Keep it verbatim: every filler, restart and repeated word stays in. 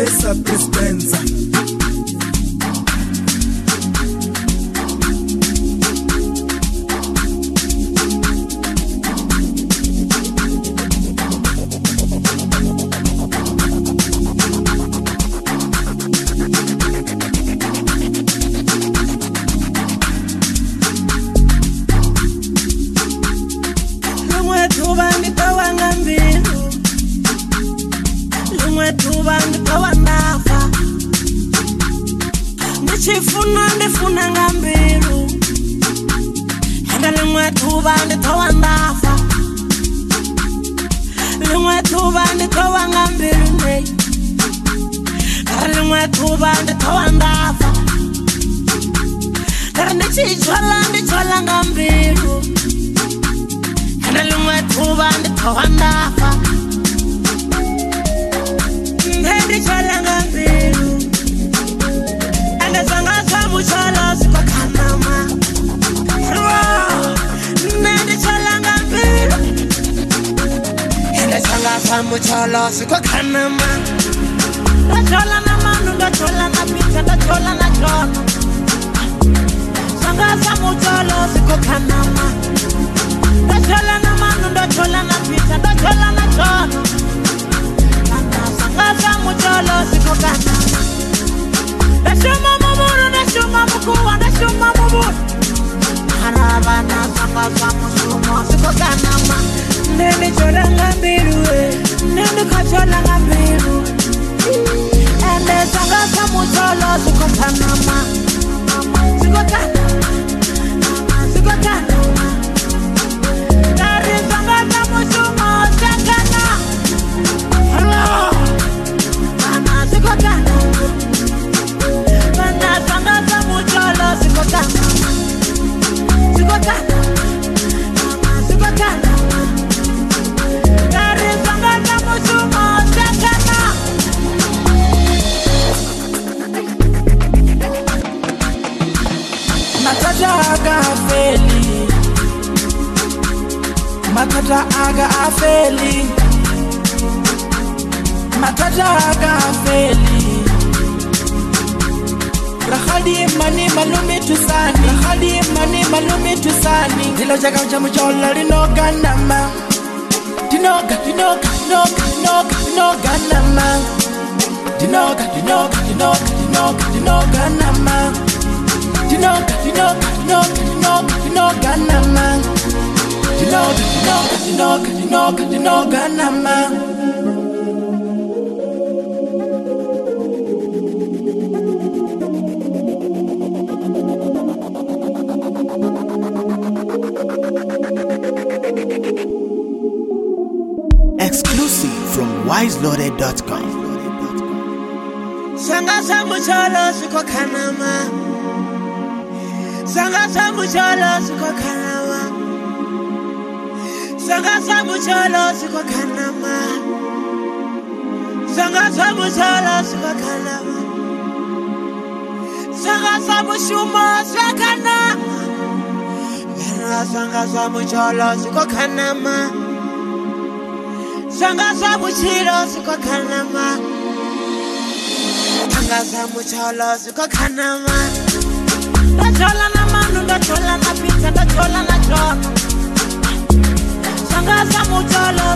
Chesa Dispenza. Chifuna ndifuna ngambilu Henda limwe tuba nditowa ndafa Limwe tuba nditowa ngambilu ne Kara limwe tuba nditowa ndafa Kara ndichichwala ndichwala ngambilu Henda limwe tuba nditowa ndafa Ndichwala ngambilu Sanga samu chala sikwa kanama Nende chala ngambilu Nende sanga samu chala sikwa kanama Da chola na manu, da chola na pizza, da chola na chono Sanga samu chala sikwa kanama Da chola na manu, da chola na pizza, da chola na chono Sanga samu chala sikwa kanama Da shuma mumuru, da shuma mukuwa, da shuma mumuru Harabana sanga samu shuma siko kanama Nene chola ngambiru eh Nene kachola ngambiru Ende sanga samu chola siko kanama Siko kanama Siko kanama Dari sanga samu shuma sekana Hello Mana siko kanama Sanga samu chola siko kanama Siko kanama Siko kanama Dari sanga samu shuma sekana Matata aga afeli Matata aga afeli Matata aga afeli Rahadi mani malumi tusani Rahadi mani malumi tusani Zilo jaga ujamu chola linoga nama Dinoga, dinoga, dinoga, dinoga, dinoga nama Dinoga, dinoga, dinoga, dinoga, dinoga nama Dinoga, dinoga, dinoga, dinoga, dinoga nama Dinoga, dinoga, dinoga, dinoga, dinoga nama Exclusive from wise loaded dot com. Sanga samu chola siko kanama Sanga samu chola siko kanama Sanga samu chola siko kanama Sanga samu chola siko kanama Sanga samu shuma sekanama Sanga samu chola siko kanama Sanga samu chilo siko kanama Sanga samu chola siko kanama Da chola na manu, da chola na pizza, da chola na chono Sanga samu chola